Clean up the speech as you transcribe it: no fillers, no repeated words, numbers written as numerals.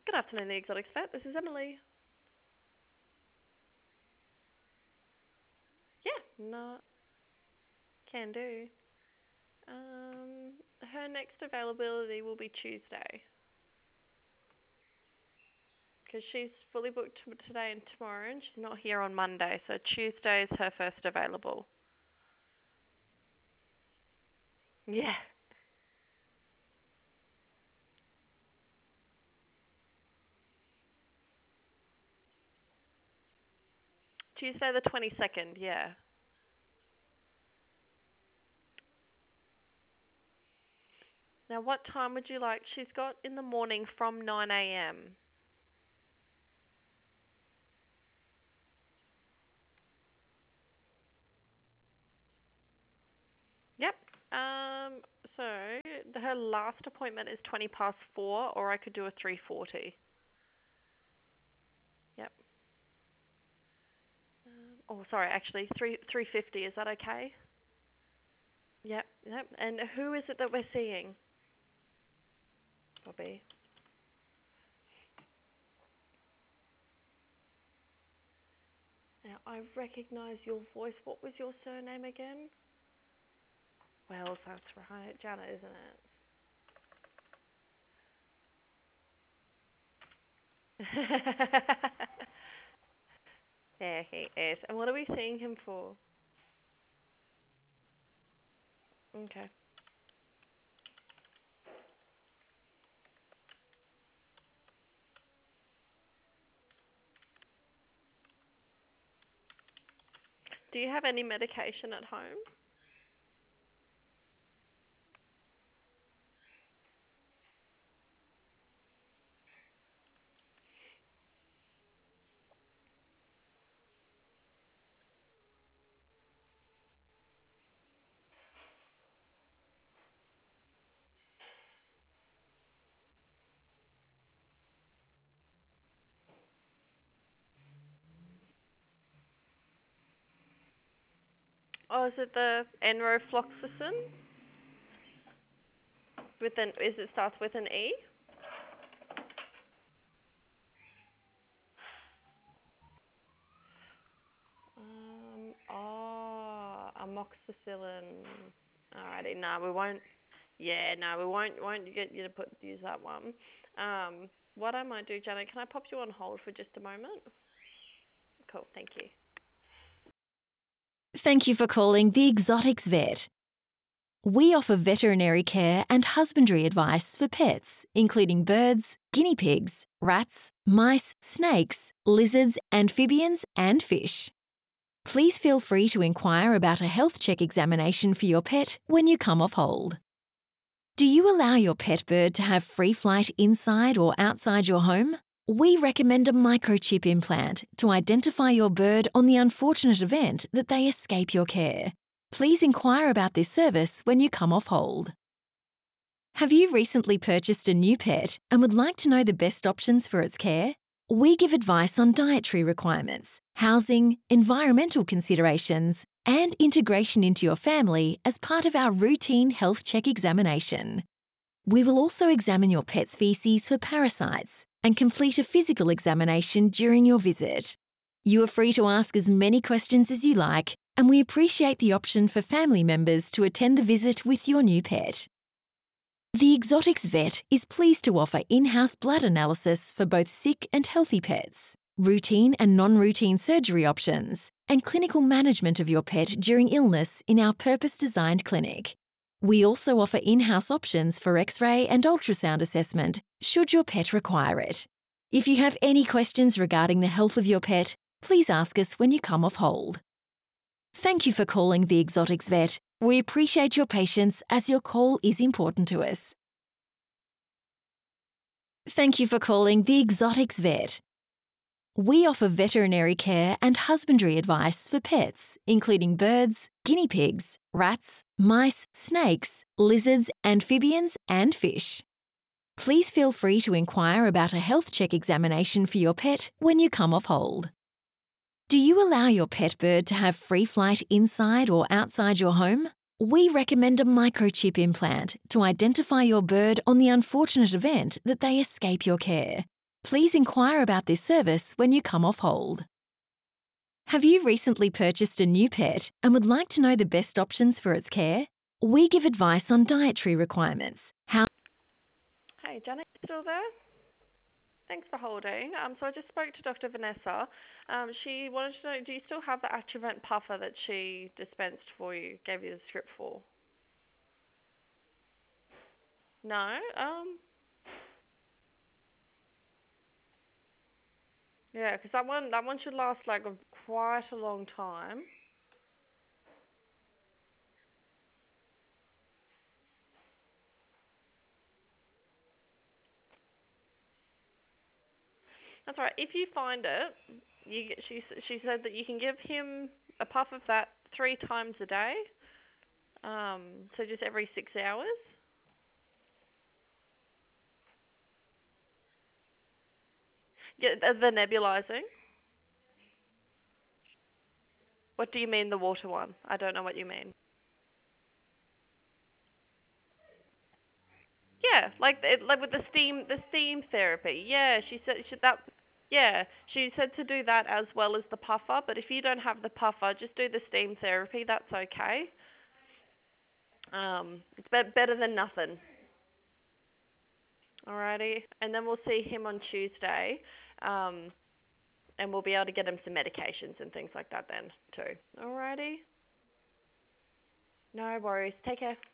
Good afternoon, the Exotics Vet. This is Emily. Yeah, no, can do. Her next availability will be Tuesday because she's fully booked today and tomorrow, and she's not here on Monday. So Tuesday is her first available. Yeah. Tuesday the 22nd. Yeah. Now, what time would you like? She's got in the morning from 9 a.m. Yep. Um. So her last appointment is 20 past 4, or I could do a 3:40. Yep. Oh, sorry, actually, 3:50. Is that okay? Yep, yep. And who is it that we're seeing, Bobby? Now, I recognise your voice. What was your surname again? Wells, that's right. Janet, isn't it? Yeah, he is. And what are we seeing him for? Okay. Do you have any medication at home? Oh, is it the enrofloxacin? Is it starts with an E? Amoxicillin. Alrighty, no, we won't. Yeah, no, we won't get you to use that one. What I might do, Janet, can I pop you on hold for just a moment? Cool, thank you. Thank you for calling the Exotics Vet. We offer veterinary care and husbandry advice for pets, including birds, guinea pigs, rats, mice, snakes, lizards, amphibians, and fish. Please feel free to inquire about a health check examination for your pet when you come off hold. Do you allow your pet bird to have free flight inside or outside your home? We recommend a microchip implant to identify your bird on the unfortunate event that they escape your care. Please inquire about this service when you come off hold. Have you recently purchased a new pet and would like to know the best options for its care? We give advice on dietary requirements, housing, environmental considerations, and integration into your family as part of our routine health check examination. We will also examine your pet's feces for parasites and complete a physical examination during your visit. You are free to ask as many questions as you like, and we appreciate the option for family members to attend the visit with your new pet. The Exotics Vet is pleased to offer in-house blood analysis for both sick and healthy pets, routine and non-routine surgery options, and clinical management of your pet during illness in our purpose-designed clinic. We also offer in-house options for X-ray and ultrasound assessment should your pet require it. If you have any questions regarding the health of your pet, please ask us when you come off hold. Thank you for calling the Exotics Vet. We appreciate your patience as your call is important to us. Thank you for calling the Exotics Vet. We offer veterinary care and husbandry advice for pets, including birds, guinea pigs, rats, mice, snakes, lizards, amphibians, and fish. Please feel free to inquire about a health check examination for your pet when you come off hold. Do you allow your pet bird to have free flight inside or outside your home? We recommend a microchip implant to identify your bird on the unfortunate event that they escape your care. Please inquire about this service when you come off hold. Have you recently purchased a new pet and would like to know the best options for its care? We give advice on dietary requirements, how. Hey, Janet, you still there? Thanks for holding. So I just spoke to Dr. Vanessa. She wanted to know, do you still have the Atrovent puffer that she dispensed for you, gave you the script for? No? Yeah, because that one should last like quite a long time. That's right. If you find it, she said that you can give him a puff of that 3 times a day. So just every 6 hours. Yeah, the nebulizing. What do you mean the water one? I don't know what you mean. Yeah, like with the steam therapy. Yeah, she said that. Yeah, she said to do that as well as the puffer. But if you don't have the puffer, just do the steam therapy. That's okay. It's better than nothing. Alrighty, and then we'll see him on Tuesday, um, and we'll be able to get him some medications and things like that then too. Alrighty, no worries. Take care.